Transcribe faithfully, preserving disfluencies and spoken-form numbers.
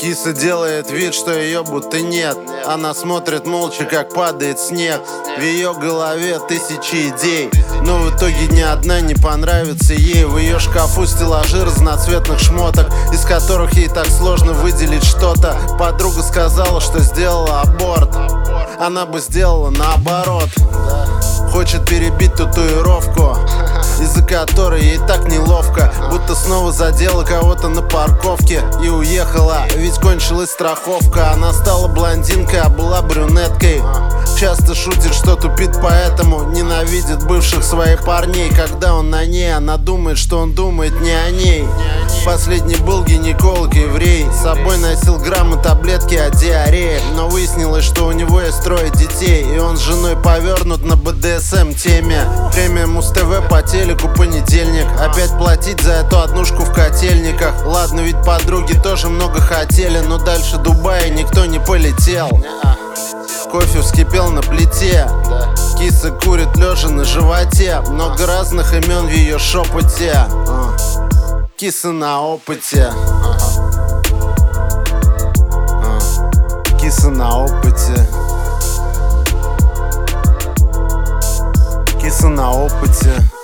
Киса делает вид, что ее будто нет. Она смотрит молча, как падает снег. В ее голове тысячи идей, но в итоге ни одна не понравится ей. В ее шкафу стеллажи разноцветных шмоток, из которых ей так сложно выделить что-то. Подруга сказала, что сделала аборт, она бы сделала наоборот. Хочет перебить татуировку, из-за которой ей так неловко, будто снова задела кого-то на парковке и уехала, ведь кончилась страховка. Она стала блондинкой, а была брюнеткой. Часто шутит, что тупит, поэтому ненавидит бывших своих парней. Когда он на ней, она думает, что он думает не о ней. Последний был гинеколог еврей, с собой носил граммы таблетки от диареи, но выяснилось, что у него есть трое детей, и он с женой повернут на бэ дэ эс эм теме. Премия Муз-ТВ по телеку понедельник, опять платить за эту однушку в котельниках. Ладно, ведь подруги тоже много хотели, но дальше Дубая никто не полетел. Кофе вскипел на плите, киса курит лежа на животе. Много разных имен в ее шепоте, киса на опыте, киса на опыте, киса на опыте.